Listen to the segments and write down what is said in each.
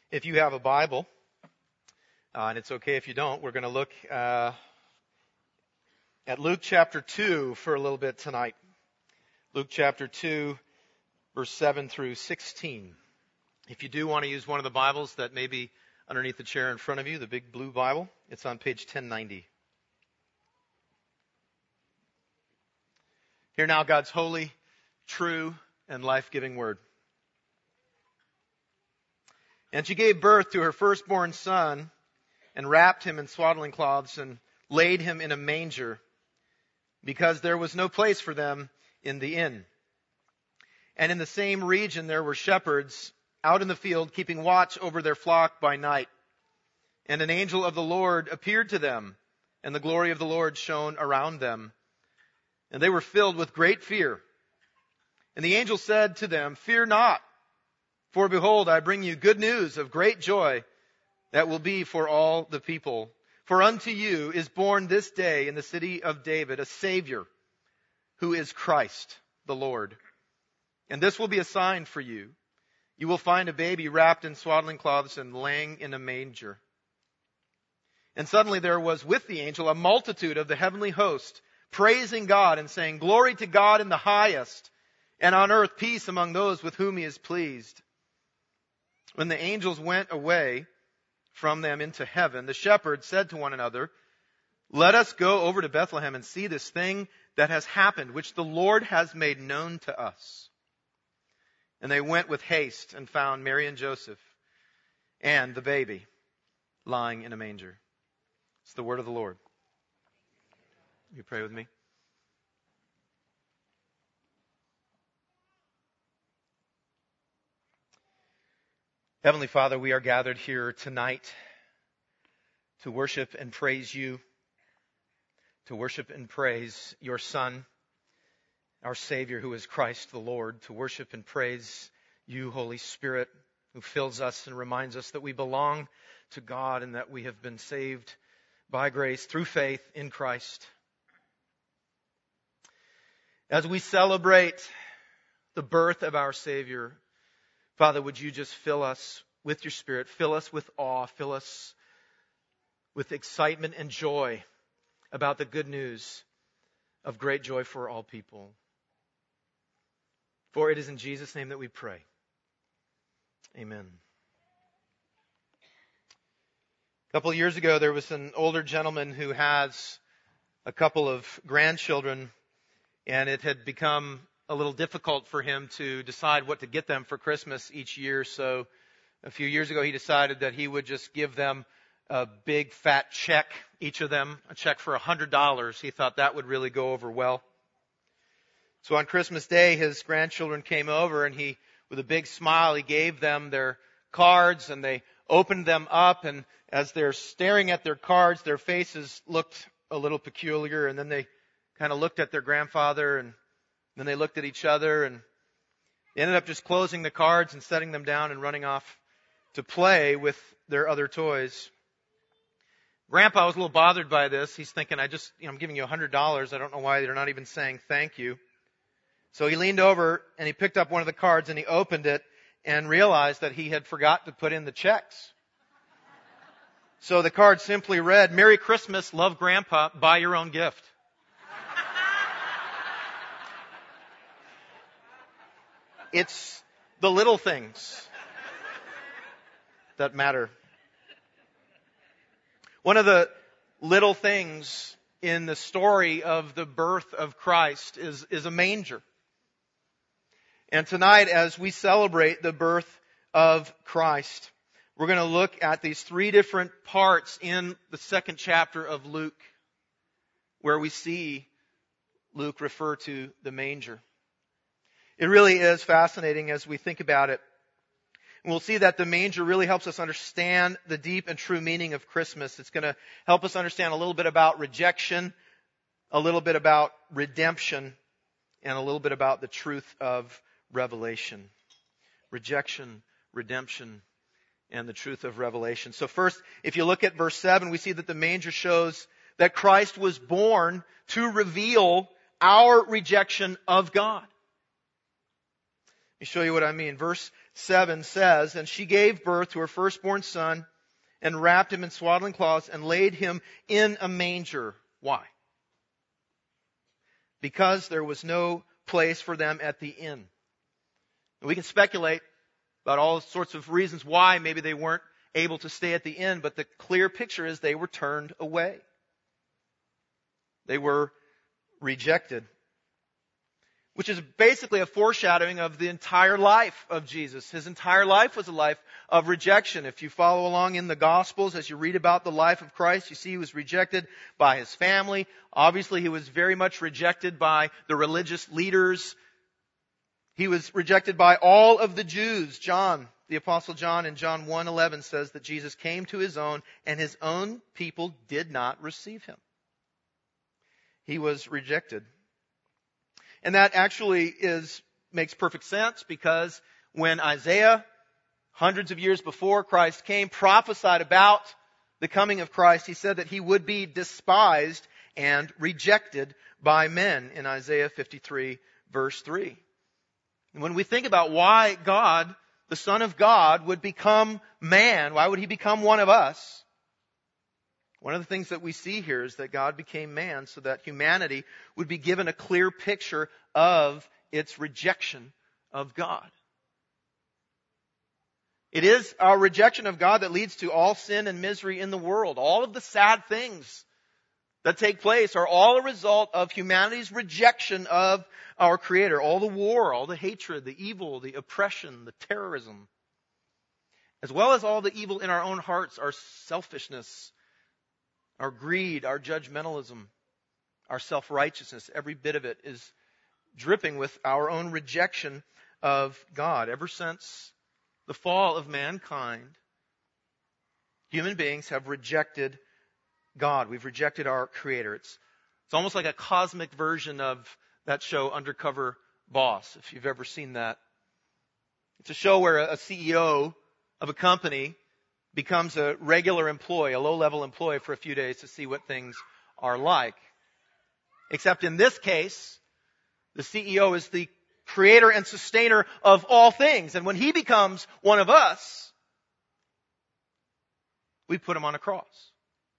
If you have a Bible, and it's okay if you don't, we're going to look at Luke chapter 2 for a little bit tonight. Luke chapter 2, verse 7 through 16. If you do want to use one of the Bibles that may be underneath the chair in front of you, the big blue Bible, it's on page 1090. Hear now God's holy, true, and life-giving word. And she gave birth to her firstborn son and wrapped him in swaddling cloths and laid him in a manger because there was no place for them in the inn. And in the same region there were shepherds out in the field keeping watch over their flock by night. And an angel of the Lord appeared to them, and the glory of the Lord shone around them. And they were filled with great fear. And the angel said to them, "Fear not. For behold, I bring you good news of great joy that will be for all the people. For unto you is born this day in the city of David a Savior, who is Christ the Lord. And this will be a sign for you. You will find a baby wrapped in swaddling cloths and laying in a manger." And suddenly there was with the angel a multitude of the heavenly host, praising God and saying, "Glory to God in the highest, and on earth peace among those with whom he is pleased." When the angels went away from them into heaven, the shepherds said to one another, "Let us go over to Bethlehem and see this thing that has happened, which the Lord has made known to us." And they went with haste and found Mary and Joseph and the baby lying in a manger. It's the word of the Lord. You pray with me. Heavenly Father, we are gathered here tonight to worship and praise you, to worship and praise your Son, our Savior, who is Christ the Lord, to worship and praise you, Holy Spirit, who fills us and reminds us that we belong to God and that we have been saved by grace through faith in Christ. As we celebrate the birth of our Savior, Father, would you just fill us with your Spirit, fill us with awe, fill us with excitement and joy about the good news of great joy for all people. For it is in Jesus' name that we pray. Amen. A couple of years ago, there was an older gentleman who has a couple of grandchildren, and it had become a little difficult for him to decide what to get them for Christmas each year. So a few years ago, he decided that he would just give them a big fat check, each of them, a check for $100. He thought that would really go over well. So on Christmas Day, his grandchildren came over, and he, with a big smile, he gave them their cards, and they opened them up, and as they're staring at their cards, their faces looked a little peculiar, and then they kind of looked at their grandfather, and then they looked at each other, and they ended up just closing the cards and setting them down and running off to play with their other toys. Grandpa was a little bothered by this. He's thinking, I'm giving you $100. I don't know why they're not even saying thank you. So he leaned over and he picked up one of the cards and he opened it and realized that he had forgot to put in the checks. So the card simply read, "Merry Christmas, love Grandpa, buy your own gift." It's the little things that matter. One of the little things in the story of the birth of Christ is a manger. And tonight, as we celebrate the birth of Christ, we're going to look at these three different parts in the second chapter of Luke, where we see Luke refer to the manger. It really is fascinating as we think about it. And we'll see that the manger really helps us understand the deep and true meaning of Christmas. It's going to help us understand a little bit about rejection, a little bit about redemption, and a little bit about the truth of Revelation. Rejection, redemption, and the truth of Revelation. So first, if you look at verse 7, we see that the manger shows that Christ was born to reveal our rejection of God. me show you what I mean. Verse 7 says, "And she gave birth to her firstborn son and wrapped him in swaddling cloths and laid him in a manger." Why? Because there was no place for them at the inn. And we can speculate about all sorts of reasons why maybe they weren't able to stay at the inn, but the clear picture is they were turned away. They were rejected. Which is basically a foreshadowing of the entire life of Jesus. His entire life was a life of rejection. If you follow along in the Gospels, as you read about the life of Christ, you see he was rejected by his family. Obviously, he was very much rejected by the religious leaders. He was rejected by all of the Jews. John, the Apostle John in John 1:11 says that Jesus came to his own and his own people did not receive him. He was rejected. And that actually makes perfect sense because when Isaiah, hundreds of years before Christ came, prophesied about the coming of Christ, he said that he would be despised and rejected by men in Isaiah 53 verse 3. And when we think about why God, the Son of God, would become man, why would he become one of us? One of the things that we see here is that God became man so that humanity would be given a clear picture of its rejection of God. It is our rejection of God that leads to all sin and misery in the world. All of the sad things that take place are all a result of humanity's rejection of our Creator. All the war, all the hatred, the evil, the oppression, the terrorism, as well as all the evil in our own hearts, our selfishness, our greed, our judgmentalism, our self-righteousness, every bit of it is dripping with our own rejection of God. Ever since the fall of mankind, human beings have rejected God. We've rejected our Creator. It's almost like a cosmic version of that show, Undercover Boss, if you've ever seen that. It's a show where a CEO of a company becomes a regular employee, a low-level employee for a few days to see what things are like. Except in this case, the CEO is the creator and sustainer of all things. And when he becomes one of us, we put him on a cross.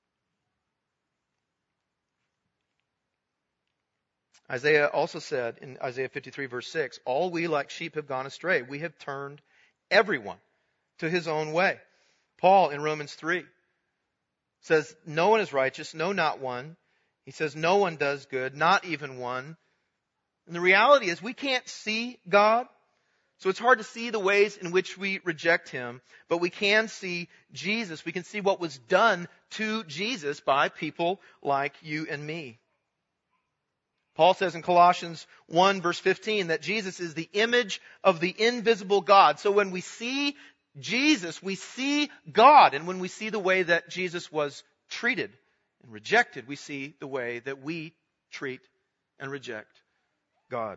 Isaiah also said in Isaiah 53 verse 6, "All we like sheep have gone astray. We have turned everyone to his own way." Paul in Romans 3 says, "No one is righteous, no, not one." He says, "No one does good, not even one." And the reality is we can't see God, so it's hard to see the ways in which we reject him, but we can see Jesus. We can see what was done to Jesus by people like you and me. Paul says in Colossians 1 verse 15 that Jesus is the image of the invisible God. So when we see Jesus, we see God. And when we see the way that Jesus was treated and rejected, we see the way that we treat and reject God.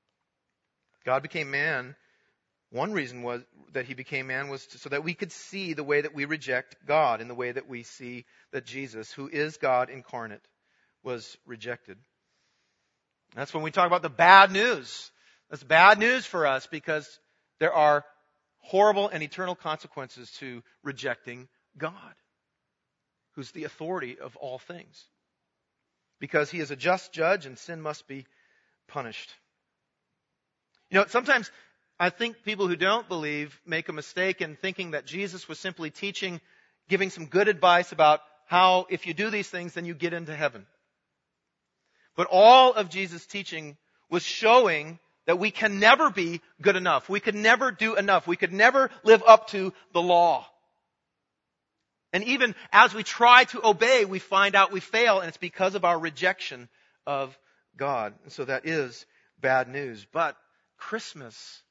God became man. One reason was that he became man was so that we could see the way that we reject God and the way that we see that Jesus, who is God incarnate, was rejected. That's when we talk about the bad news. That's bad news for us because there are horrible and eternal consequences to rejecting God, who's the authority of all things. Because he is a just judge and sin must be punished. You know, sometimes I think people who don't believe make a mistake in thinking that Jesus was simply teaching, giving some good advice about how if you do these things, then you get into heaven. But all of Jesus' teaching was showing that we can never be good enough. We could never do enough. We could never live up to the law. And even as we try to obey, we find out we fail, and it's because of our rejection of God. And so that is bad news. But Christmas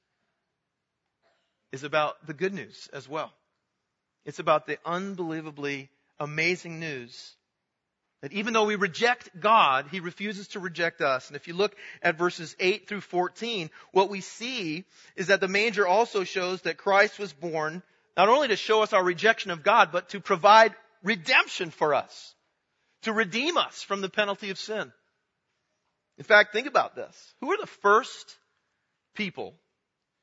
is about the good news as well. It's about the unbelievably amazing news that even though we reject God, he refuses to reject us. And if you look at verses 8 through 14, what we see is that the manger also shows that Christ was born not only to show us our rejection of God, but to provide redemption for us, to redeem us from the penalty of sin. In fact, think about this. Who are the first people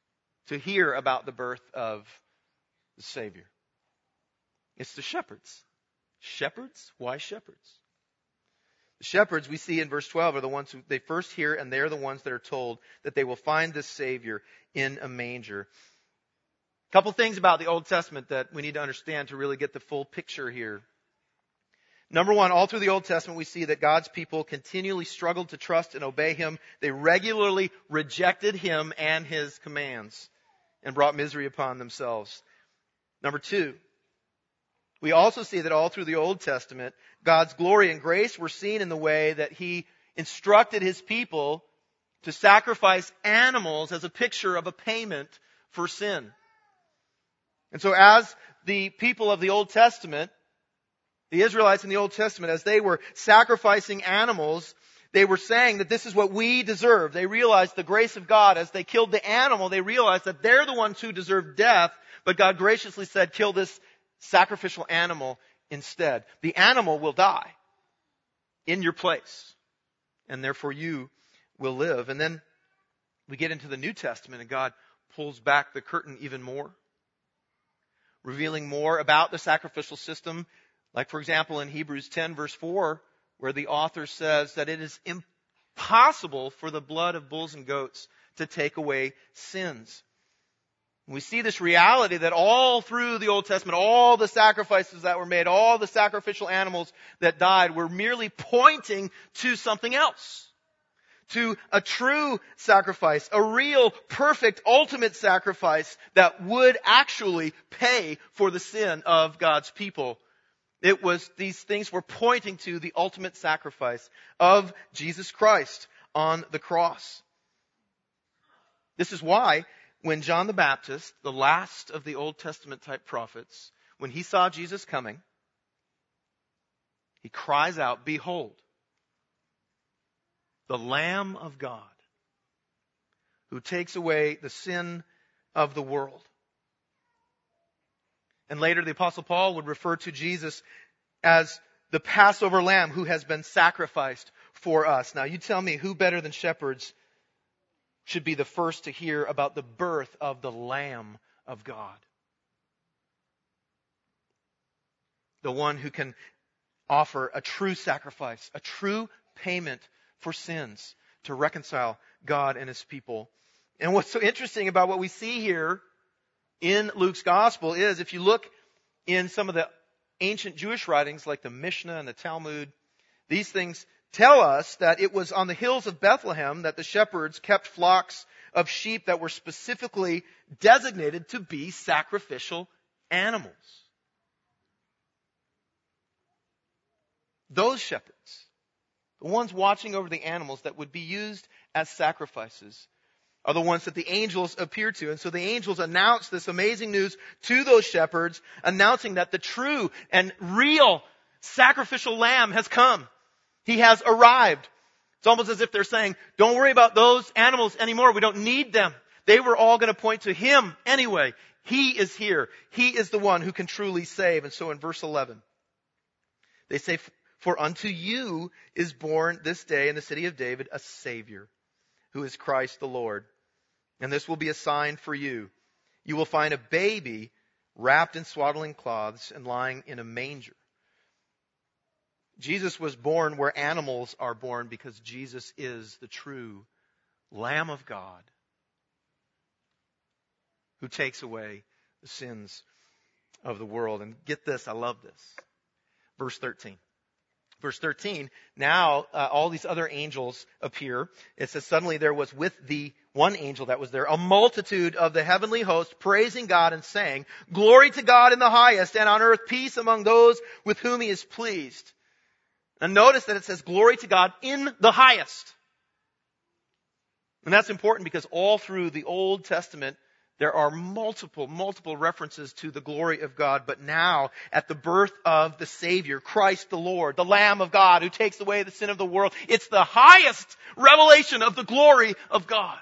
to hear about the birth of the Savior? It's the shepherds. Shepherds? Why shepherds? The shepherds, we see in verse 12, are the ones who they first hear, and they're the ones that are told that they will find this Savior in a manger. A couple things about the Old Testament that we need to understand to really get the full picture here. Number one, all through the Old Testament, we see that God's people continually struggled to trust and obey Him. They regularly rejected Him and His commands and brought misery upon themselves. Number two, we also see that all through the Old Testament, God's glory and grace were seen in the way that He instructed His people to sacrifice animals as a picture of a payment for sin. And so as the people of the Old Testament, the Israelites in the Old Testament, as they were sacrificing animals, they were saying that this is what we deserve. They realized the grace of God. As they killed the animal, they realized that they're the ones who deserve death, but God graciously said, kill this sacrificial animal instead. The animal will die in your place, and therefore you will live. And then we get into the New Testament, and God pulls back the curtain even more, revealing more about the sacrificial system. Like, for example, in Hebrews 10, verse 4, where the author says that it is impossible for the blood of bulls and goats to take away sins. We see this reality that all through the Old Testament, all the sacrifices that were made, all the sacrificial animals that died were merely pointing to something else. To a true sacrifice, a real, perfect, ultimate sacrifice that would actually pay for the sin of God's people. These things were pointing to the ultimate sacrifice of Jesus Christ on the cross. This is why when John the Baptist, the last of the Old Testament type prophets, when he saw Jesus coming, he cries out, "Behold, the Lamb of God, who takes away the sin of the world." And later the Apostle Paul would refer to Jesus as the Passover Lamb who has been sacrificed for us. Now you tell me, who better than shepherds should be the first to hear about the birth of the Lamb of God? The one who can offer a true sacrifice, a true payment for sins to reconcile God and His people. And what's so interesting about what we see here in Luke's Gospel is, if you look in some of the ancient Jewish writings like the Mishnah and the Talmud, these things tell us that it was on the hills of Bethlehem that the shepherds kept flocks of sheep that were specifically designated to be sacrificial animals. Those shepherds, the ones watching over the animals that would be used as sacrifices, are the ones that the angels appear to. And so the angels announce this amazing news to those shepherds, announcing that the true and real sacrificial lamb has come. He has arrived. It's almost as if they're saying, don't worry about those animals anymore. We don't need them. They were all going to point to Him anyway. He is here. He is the one who can truly save. And so in verse 11, they say, "For unto you is born this day in the city of David a Savior, who is Christ the Lord. And this will be a sign for you. You will find a baby wrapped in swaddling cloths and lying in a manger." Jesus was born where animals are born because Jesus is the true Lamb of God who takes away the sins of the world. And get this, I love this. Verse 13. Verse 13, now all these other angels appear. It says, "Suddenly there was with the one angel that was there a multitude of the heavenly host praising God and saying, 'Glory to God in the highest, and on earth peace among those with whom He is pleased.'" And notice that it says, "Glory to God in the highest." And that's important because all through the Old Testament, there are multiple references to the glory of God. But now, at the birth of the Savior, Christ the Lord, the Lamb of God who takes away the sin of the world, it's the highest revelation of the glory of God.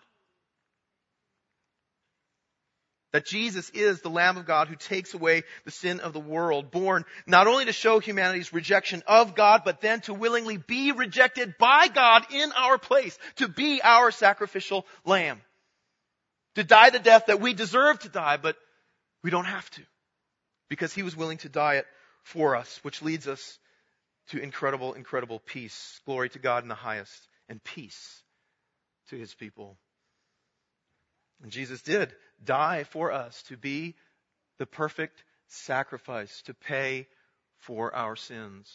That Jesus is the Lamb of God who takes away the sin of the world, born not only to show humanity's rejection of God, but then to willingly be rejected by God in our place, to be our sacrificial lamb. to die the death that we deserve to die, but we don't have to, because he was willing to die it for us, which leads us to incredible, incredible peace. Glory to God in the highest, and peace to his people. And Jesus did die for us to be the perfect sacrifice to pay for our sins.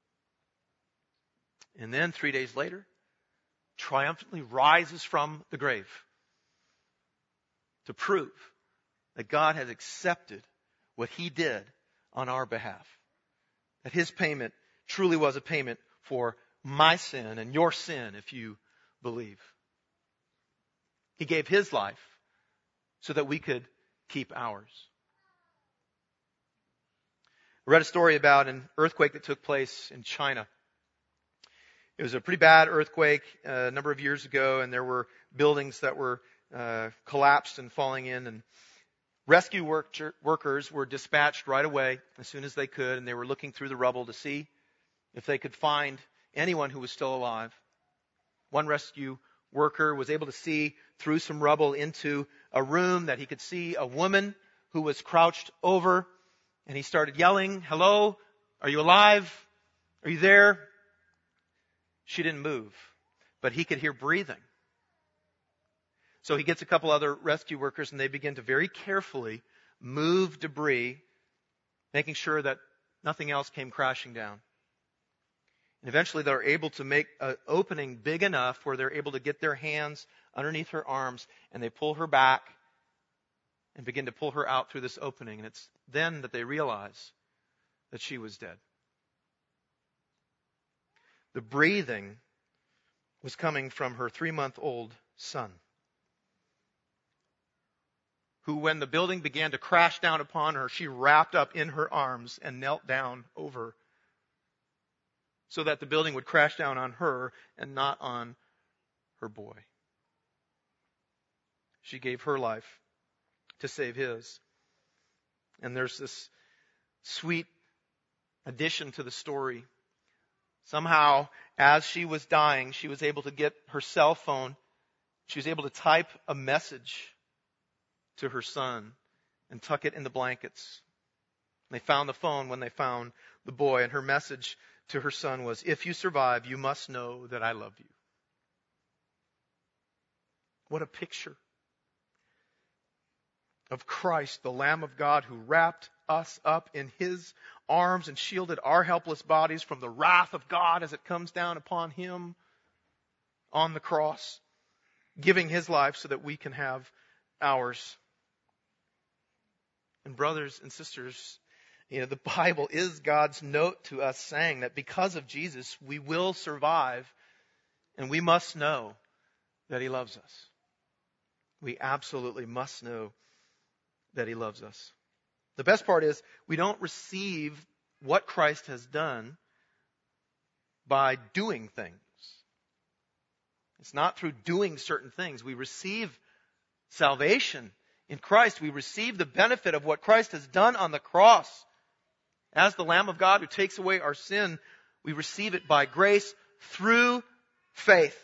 And then 3 days later, triumphantly rises from the grave to prove that God has accepted what he did on our behalf. That his payment truly was a payment for my sin and your sin, if you believe. He gave his life so that we could keep ours. I read a story about an earthquake that took place in China. It was a pretty bad earthquake a number of years ago, and there were buildings that were collapsed and falling in, and rescue workers were dispatched right away as soon as they could, and they were looking through the rubble to see if they could find anyone who was still alive. One rescue worker was able to see through some rubble into a room that he could see a woman who was crouched over, and he started yelling, "Hello, are you alive? Are you there?" She didn't move, but he could hear breathing. So he gets a couple other rescue workers, and they begin to very carefully move debris, making sure that nothing else came crashing down. And eventually they're able to make an opening big enough where they're able to get their hands underneath her arms, and they pull her back and begin to pull her out through this opening. And it's then that they realize that she was dead. The breathing was coming from her 3-month-old son, who, when the building began to crash down upon her, she wrapped up in her arms and knelt down over, so that the building would crash down on her and not on her boy. She gave her life to save his. And there's this sweet addition to the story. Somehow, as she was dying, she was able to get her cell phone. She was able to type a message to her son and tuck it in the blankets. They found the phone when they found the boy, and her message to her son was, "If you survive, you must know that I love you." What a picture of Christ, the Lamb of God, who wrapped us up in his arms and shielded our helpless bodies from the wrath of God as it comes down upon him on the cross, giving his life so that we can have ours. And brothers and sisters, the Bible is God's note to us saying that because of Jesus, we will survive, and we must know that he loves us. We absolutely must know that he loves us. The best part is we don't receive what Christ has done by doing things. It's not through doing certain things. We receive salvation in Christ. We receive the benefit of what Christ has done on the cross. As the Lamb of God who takes away our sin, we receive it by grace through faith.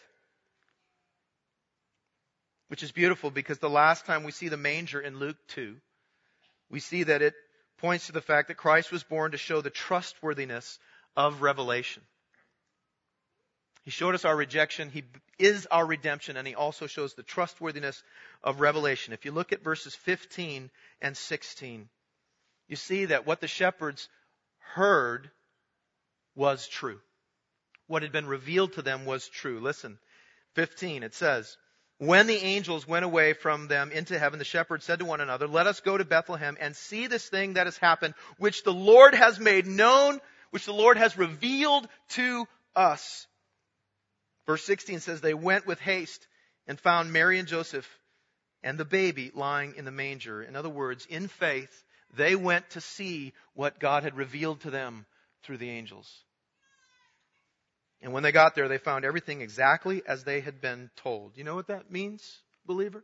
Which is beautiful, because the last time we see the manger in Luke 2, we see that it points to the fact that Christ was born to show the trustworthiness of revelation. He showed us our rejection. He is our redemption, and he also shows the trustworthiness of revelation. If you look at verses 15 and 16, you see that what the shepherds heard was true. What had been revealed to them was true. Listen, 15, it says, "When the angels went away from them into heaven, the shepherds said to one another, 'Let us go to Bethlehem and see this thing that has happened, which the Lord has made known, which the Lord has revealed to us.'" Verse 16 says, "They went with haste and found Mary and Joseph and the baby lying in the manger." In other words, in faith, they went to see what God had revealed to them through the angels. And when they got there, they found everything exactly as they had been told. You know what that means, believer?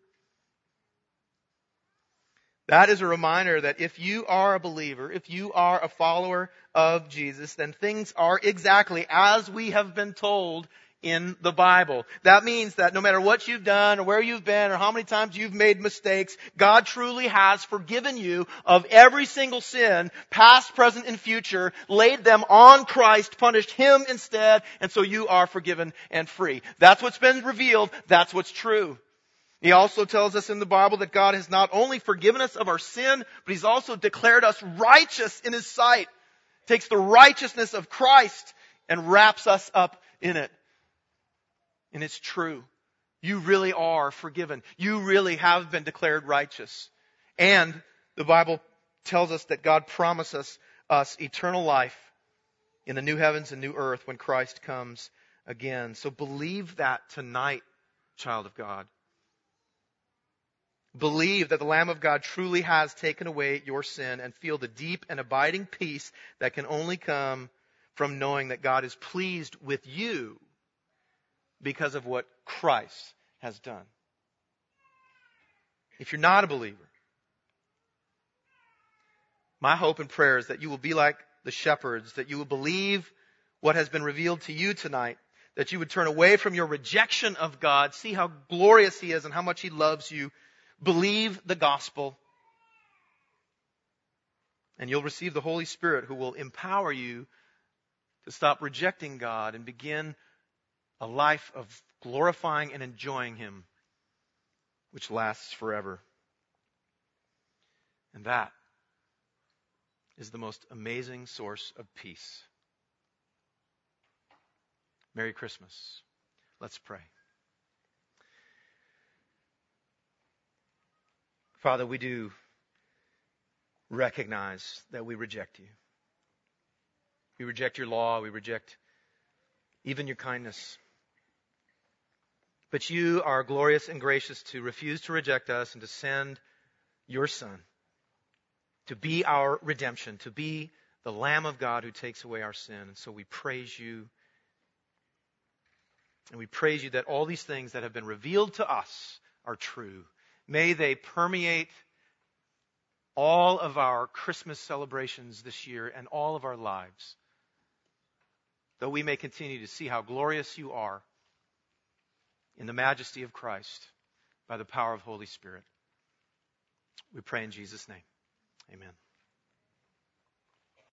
That is a reminder that if you are a believer, if you are a follower of Jesus, then things are exactly as we have been told in the Bible. That means that no matter what you've done or where you've been or how many times you've made mistakes, God truly has forgiven you of every single sin, past, present, and future, laid them on Christ, punished Him instead, and so you are forgiven and free. That's what's been revealed. That's what's true. He also tells us in the Bible that God has not only forgiven us of our sin, but He's also declared us righteous in His sight. Takes the righteousness of Christ and wraps us up in it. And it's true. You really are forgiven. You really have been declared righteous. And the Bible tells us that God promises us eternal life in the new heavens and new earth when Christ comes again. So believe that tonight, child of God. Believe that the Lamb of God truly has taken away your sin and feel the deep and abiding peace that can only come from knowing that God is pleased with you because of what Christ has done. If you're not a believer, my hope and prayer is that you will be like the shepherds, that you will believe what has been revealed to you tonight, that you would turn away from your rejection of God, see how glorious He is and how much He loves you, believe the gospel, and you'll receive the Holy Spirit who will empower you to stop rejecting God and begin a life of glorifying and enjoying Him, which lasts forever. And that is the most amazing source of peace. Merry Christmas. Let's pray. Father, we do recognize that we reject You. We reject Your law. We reject even Your kindness. But You are glorious and gracious to refuse to reject us and to send Your Son to be our redemption, to be the Lamb of God who takes away our sin. And so we praise You. And we praise You that all these things that have been revealed to us are true. May they permeate all of our Christmas celebrations this year and all of our lives, that we may continue to see how glorious You are in the majesty of Christ by the power of Holy Spirit. We pray in Jesus' name. Amen.